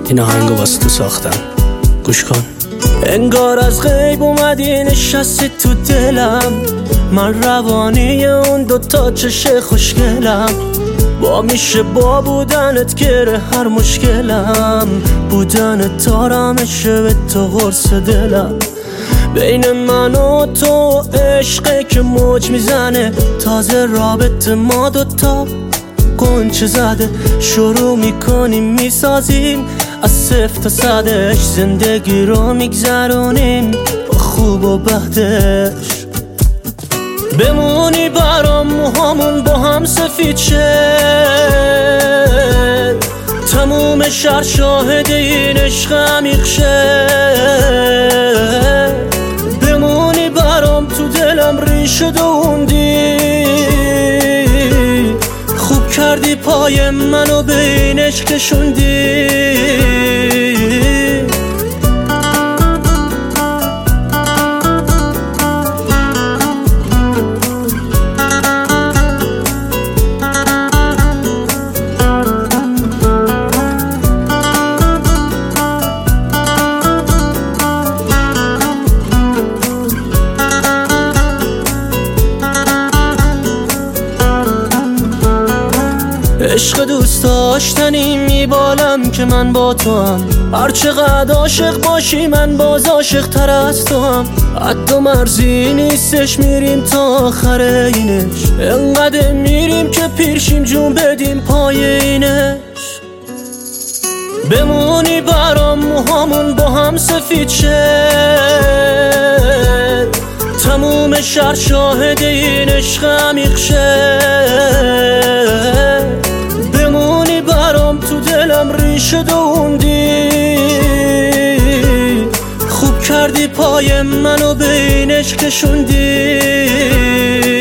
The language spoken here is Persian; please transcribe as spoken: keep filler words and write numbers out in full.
این آهنگو واسه تو ساختم، گوش کن. انگار از غیب اومدی نشستی تو دلم، من روانی اون دوتا چش خوشگلم. با میشه با بودنت گره هر مشکلم، بودنت آرامشه به تو قرص دلم. بین من و تو عشقه که موج میزنه، تازه رابطه ما دوتا گنچه زده. شروع میکنیم میسازیم از صفر تا صدش، زندگی رو میگذرونیم با خوب و بدش. بمونی برام موهامون با هم سفید شه، تموم شهر شاهد این عشق عمیق شه. بمونی برام تو دلم ریشه دووندی، خوب کردی پای منو به این عشق کشوندی. عشق دوست داشتنی میبالم که من با تو هم، هرچقدر عاشق باشی من باز عاشق تر از تو هم. حتی مرزی نیستش میریم تا آخر اینش، انقدر میریم که پیرشیم جون بدیم پای اینش. بمونی برام موهامون با هم سفید شه، تموم شهر شاهد این عشق عمیق شه. بمونی برام تو دلم ریشه دووندی، خوب کردی پای منو به این عشق کشوندی.